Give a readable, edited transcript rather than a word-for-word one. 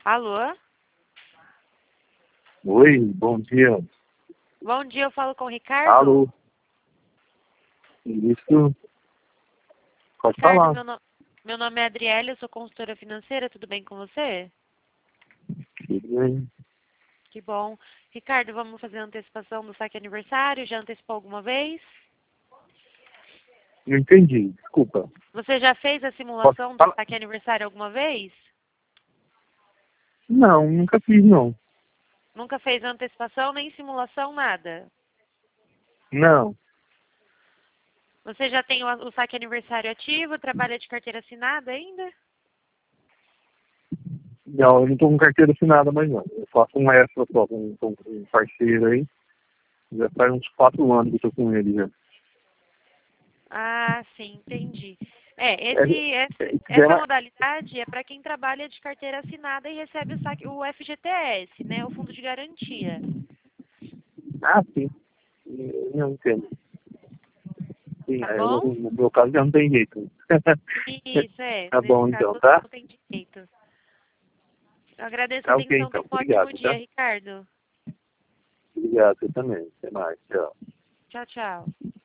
Alô? Oi, bom dia. Bom dia, eu falo com o Ricardo. Alô? Isso, pode Ricardo, falar. meu nome é Adriele, eu sou consultora financeira, tudo bem com você? Tudo bem? Que bom. Ricardo, vamos fazer a antecipação do saque aniversário? Já antecipou alguma vez? Não entendi, desculpa. Você já fez a Posso simulação do falar? saque aniversário alguma vez? Não, nunca fiz, não. Nunca fez antecipação nem simulação, nada? Não, Você já tem o saque aniversário ativo, trabalha de carteira assinada ainda? não, eu não estou com carteira assinada mais não. Eu faço um extra só com um parceiro aí. Já faz uns 4 anos que eu estou com ele já. Ah, sim, entendi. É, Se quiser, essa modalidade é para quem trabalha de carteira assinada e recebe o FGTS, né? O Fundo de Garantia. sim. Eu não entendo. Sim, Tá bom? no meu caso já não tem jeito. Isso, é. Tá Nesse bom caso então, você tá? não tem direito. Eu agradeço a Tá ok atenção. então. Tenha um ótimo Obrigado, dia, tá? Ricardo. Obrigado, você também. Até mais. Tchau. Tchau, tchau.